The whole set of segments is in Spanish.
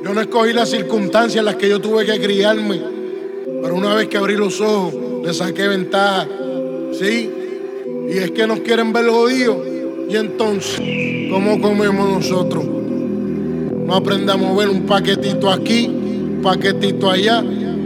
Yo no escogí las circunstancias en las que yo tuve que criarme, pero una vez que abrí los ojos, le saqué ventaja. Sí, y es que nos quieren ver jodidos. Y entonces, ¿cómo comemos nosotros? No aprendamos a ver un paquetito aquí, un paquetito allá,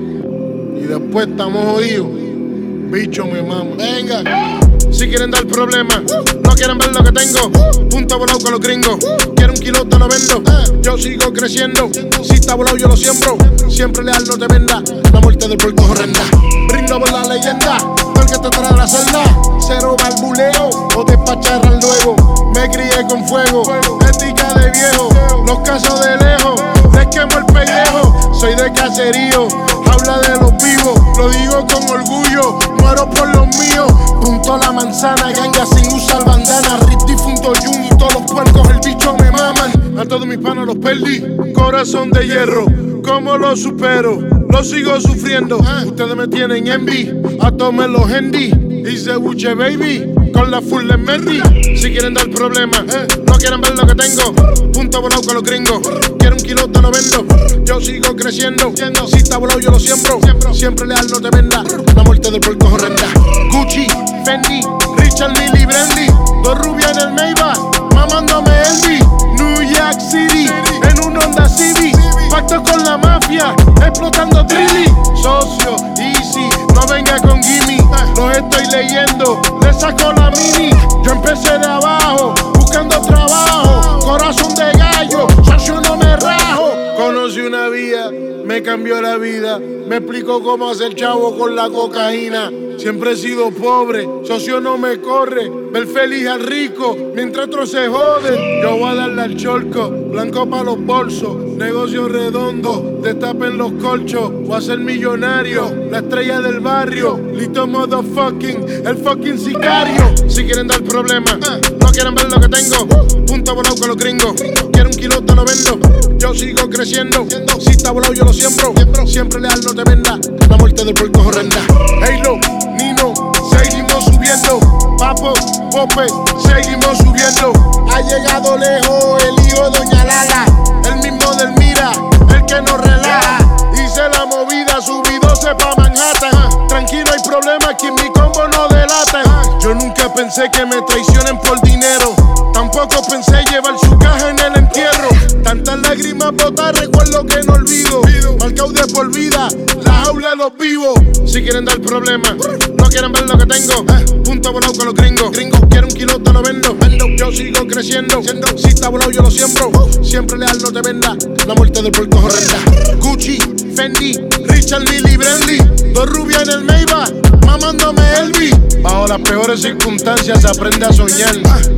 y después estamos jodidos. Bicho me mama. Venga. Si quieren dar problemas, no quieren ver lo que tengo. Punto volado con los gringos. Quiero un kilo, te lo vendo. Yo sigo creciendo. Si está volado, yo lo siembro. Siempre leal, no te venda. La muerte del puerco es horrenda. Brindo por la leyenda, porque te trae la celda. Cero balbuleo o despacharran luego. Me crié con fuego, ética de viejo. Los casos de lejos, les quemo el pellejo. Soy de caserío, habla de los vivos. Lo digo con orgullo, muero por los míos. Punto la manzana, ganga sin usar bandana. Rip difunto Jun y todos los puercos, el bicho me maman. A todos mis panos los perdí, corazón de hierro. ¿Cómo lo supero? Lo sigo sufriendo. Ustedes me tienen envy, a todos me los hendy. Dice Buche Baby, con la full de Mendy. Si quieren dar problemas, no quieren ver lo que tengo. Punto volado con los gringos. Quiero un kilo, te lo vendo. Yo sigo creciendo. Si está volado, yo lo siembro. Siempre leal, no te venda. La muerte del puerco es horrenda. Gucci, Fendi, Richard Mille y Brandy. Dos rubias en el Maybach, mamándome Elvis. New York City, en un Honda Civic. Pacto con la mafia, explotando Trilly. Socio, easy, no venga con gimme. Los estoy leyendo, le saco la mini. Yo empecé de abajo, buscando trabajo. Corazón de gallo, socio no me rajo. Conocí una vía, me cambió la vida. Me explicó cómo hacer chavo con la cocaína. Siempre he sido pobre, socio no me corre. Ver feliz al rico, mientras otros se joden. Yo voy a darle al cholco, blanco pa' los bolsos. Negocio redondo, destapen los colchos. Voy a ser millonario, la estrella del barrio. Lito motherfucking, el fucking sicario. Si quieren dar problemas, no quieren ver lo que tengo. Punto volado con los gringos. Quiero un kilo, te lo vendo. Yo sigo creciendo. Si está volado, yo lo siembro. Siempre leal, no te venda. La muerte del puerco es horrenda. Halo, Nino, seguimos subiendo. Papo, Pope, seguimos subiendo. Ha llegado lejos el hijo de Doña Lala. El mismo del Mira, el que nos relaja. Hice la movida, subidose pa' Manhattan. Tranquilo, hay problema, que en mi combo no delatan. Yo nunca pensé que me traicionen por dinero. Tampoco pensé llevar su caja en el entierro. Tantas lágrimas botar, recuerdo que no olvido. Marcado de por vida, la jaula de los vivos. Si quieren dar problemas, no quieren ver lo que tengo. Punto volado con los gringos. Quiero un kilo, te lo vendo. Yo sigo creciendo. Si está volado, yo lo siembro. Siempre leal, no te venda. La muerte del puerco es horrenda. Gucci, Fendi, Richard Mille y Brandy. Dos rubias en el Maybach, mamándome Elvis. Bajo las peores circunstancias se aprende a soñar.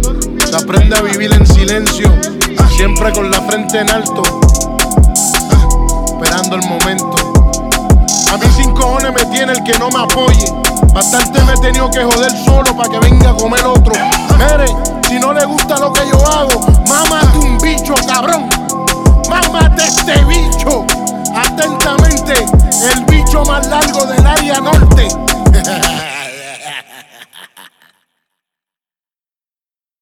Se aprende a vivir en silencio, siempre con la frente en alto, esperando el momento. A mí sin cojones me tiene el que no me apoye. Bastante me he tenido que joder solo para que venga a comer otro. Mire, si no le gusta lo que yo hago, mámate un bicho, cabrón. Mámate este bicho. Atentamente, el bicho más largo del área norte.